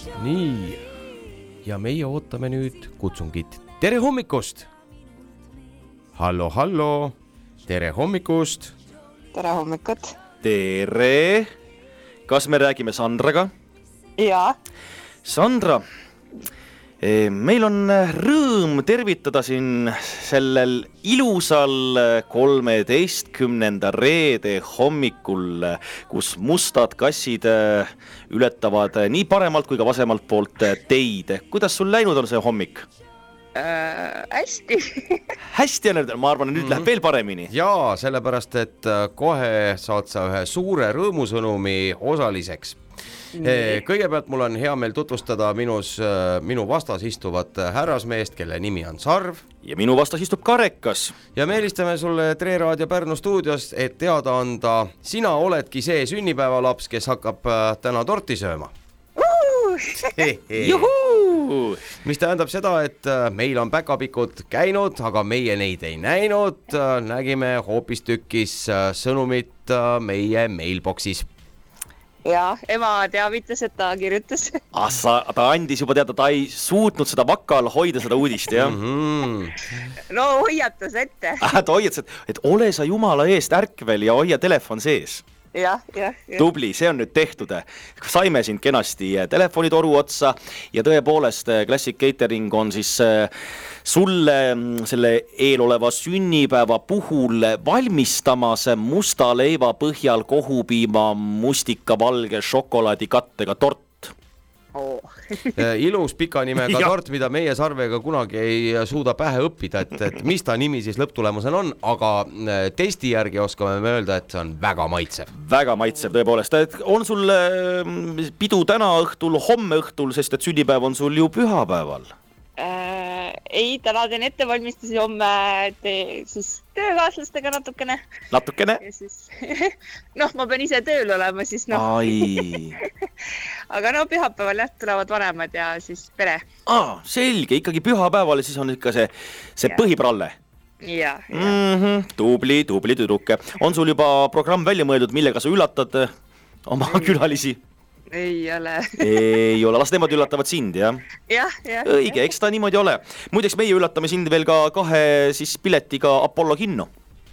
Nii, ja meie ootame nüüd kutsungit. Tere hommikust! Hallo, hallo! Tere hommikust! Tere hommikut! Tere! Kas me räägime Sandraga? Jaa. Sandra, meil on rõõm tervitada siin sellel ilusal 13. reede hommikul, kus mustad kassid ületavad nii paremalt kui ka vasemalt poolt teid. Kuidas sul läinud on see hommik? Hästi. Hästi on, ma arvan, nüüd läheb veel paremini. Jaa, sellepärast, et kohe saad sa ühe suure rõõmusõnumi osaliseks. Kõigepealt mul on hea meel tutvustada minu vastas istuvat härrasmeest, kelle nimi on Sarv. Ja minu vastas istub Karekas. Ja me helistame sulle Tre Raadio Pärnu stuudios, et teada anda, sina oledki see sünnipäevalaps, kes hakkab täna torti sööma. Juhuu! Mis tähendab seda, et meil on päkapikud käinud, aga meie neid ei näinud. Nägime hoopis tükis sõnumit meie mailboxis. Ja, ema teavitas, et ta kirjutas. Ta andis juba teada, ta ei suutnud seda vakal hoida seda uudist, jah? No hoiatas ette. Ta hoiatas, et ole sa jumala eest ärkvel ja hoia telefon sees. Jah. Tubli, see on nüüd tehtud. Saime sind kenasti telefonitoru otsa ja tõepoolest Classic Catering on siis sulle selle eeloleva sünnipäeva puhul valmistamas musta leiva põhjal kohupiima mustika valge šokolaadikattega tort. Ilus pika nimega tort, mida meie Sarvega kunagi ei suuda pähe õppida, et mis ta nimi siis lõpptulemusena on, aga testi järgi oskame me öelda, et see on väga maitsev. Väga maitsev tõepoolest. On sul pidu täna õhtul, homme õhtul, sest et sünnipäev on sul ju pühapäeval? Ei, täna teen ettevalmistusi homme siis töökaaslastega natukene. Natukene? Ja siis, ma pean ise tööl olema, siis Ai. Aga pühapäeval tulevad vanemad ja siis pere. Selge, ikkagi pühapäeval siis on ikka see põhipralle. Ja. Tubli tüdruke. On sul juba programm välja mõeldud, millega sa üllatad oma külalisi? Ei ole. Ei ole, las nemad üllatavad sind, jah? Jah. Õige, eks ta niimoodi ole. Muideks meie üllatame sind veel ka 2 siis piletiga Apollo kinno.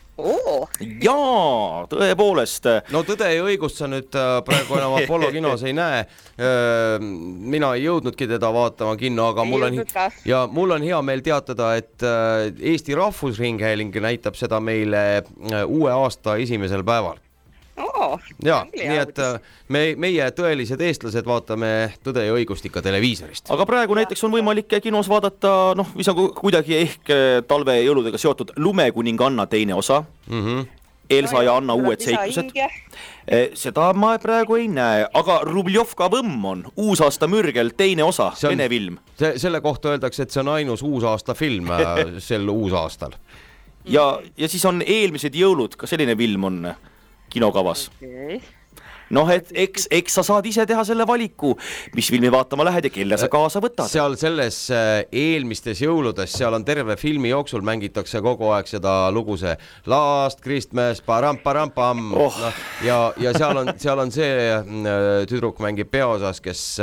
Jaa, tõepoolest. No tõde ja õigust sa nüüd praegu enam Apollo kinos ei näe. Mina ei jõudnudki teda vaatama kinno, aga mul on hea meel teatada, et Eesti Rahvusringhääling näitab seda meile uue aasta esimesel päeval. Ja, nii et meie tõelised eestlased vaatame Tõde ja õigust ikka televiisorist. Aga praegu näiteks on võimalik kinos vaadata, mis on kuidagi ehk talve ja jõuludega seotud Lumekuninganna teine osa. Elsa ja Anna uued seiklused. Seda ma praegu ei näe, aga Rubljovka võmm on uusaasta mürgel teine osa, vene film. Selle kohta öeldakse, et see on ainus uusaasta film sel uusaastal. Ja siis on eelmised jõulud, ka selline film on kinokavas. Et eks sa saad ise teha selle valiku, mis filmi vaatama lähed ja kelle sa kaasa võtad. Seal selles eelmistes jõuludes, seal on terve filmi jooksul mängitakse kogu aeg seda lugu see Last Christmas, param-param-pam. Ja seal on see tüdruk mängib peaosas,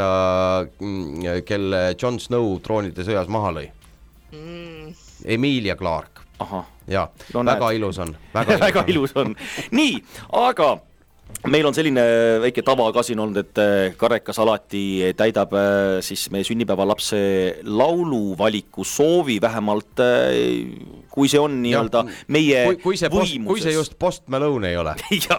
kelle Jon Snow troonide sõjas maha lõi. Emilia Clarke. Ja, väga ilus on. Väga ilus on. Nii, aga meil on selline väike tava ka siin olnud, et Karekas alati täidab siis meie sünnipäevalapse lauluvaliku soovi vähemalt, kui see on nii-öelda meie võimuses. Kui see just Post Malone ei ole.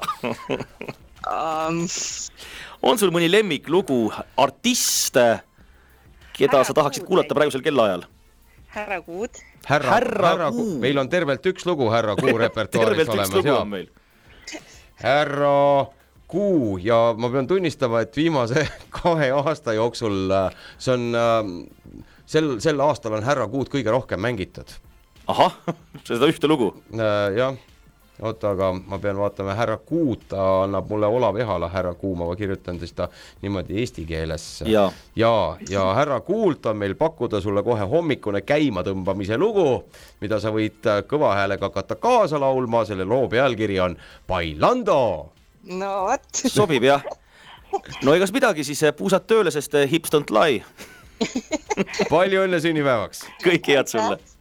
On sul mõni lemmiklugu, artist, keda sa tahaksid kuulata praegusel kellaajal? Härra Kuud. Härra Kuu. Meil on tervelt üks lugu Härra Kuu repertuaaris olemas. Härra Kuu ja ma pean tunnistama, et viimase 2 aasta jooksul see on, sel aastal on Härra Kuud kõige rohkem mängitud. Ahah, seda ühte lugu. Jah. Oota, aga ma pean vaatama Härra Kuud, ta annab mulle Olav Ehala Härra Kuu, ma kirjutan siis ta niimoodi eesti keeles. Ja Härra Kuult on meil pakkuda sulle kohe hommikune käima tõmbamise lugu, mida sa võid kõva häälega hakata kaasa laulma, selle loo pealkiri on Bailando. No, sobib jah. no egas midagi, siis puusad tööle, sest hips don't lie. Palju õnne sünnipäevaks. Kõike head sulle.